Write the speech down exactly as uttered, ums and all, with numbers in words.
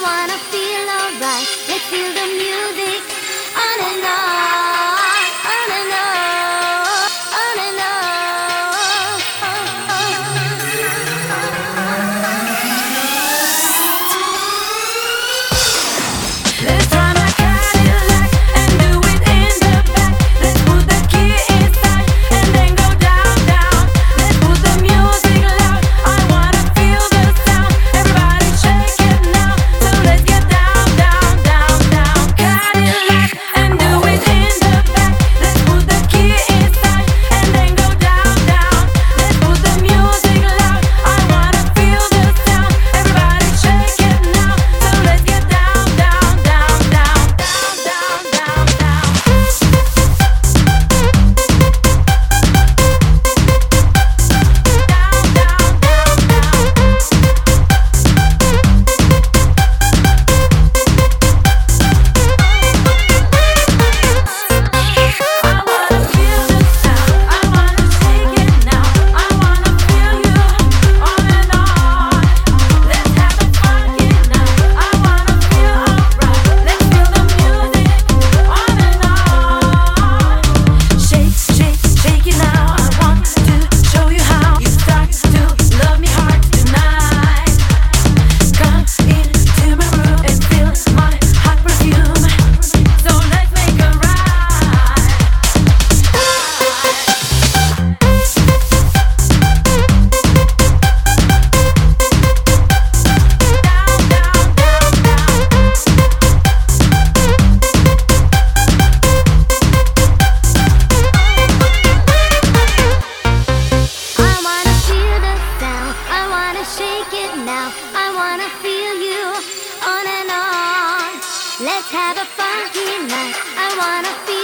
wanna feel alright. Let's feel the music on and on, on and on, on and on. Let's run a Cadillac and do it in the back. Let's put the key inside and then go down, down. Let's put the music loud. I wanna feel the sound. Everybody shake it now. So let's get down, down, down, down. Cadillac and do it in the back. Let's put the key inside and then go down, down. Let's put the music loud. I wanna feel the sound. Everybody shake it now. So let's get down, down, down, down, down, down, down, shake it now. I wanna feel you on and on. Let's have a funky night. I wanna feel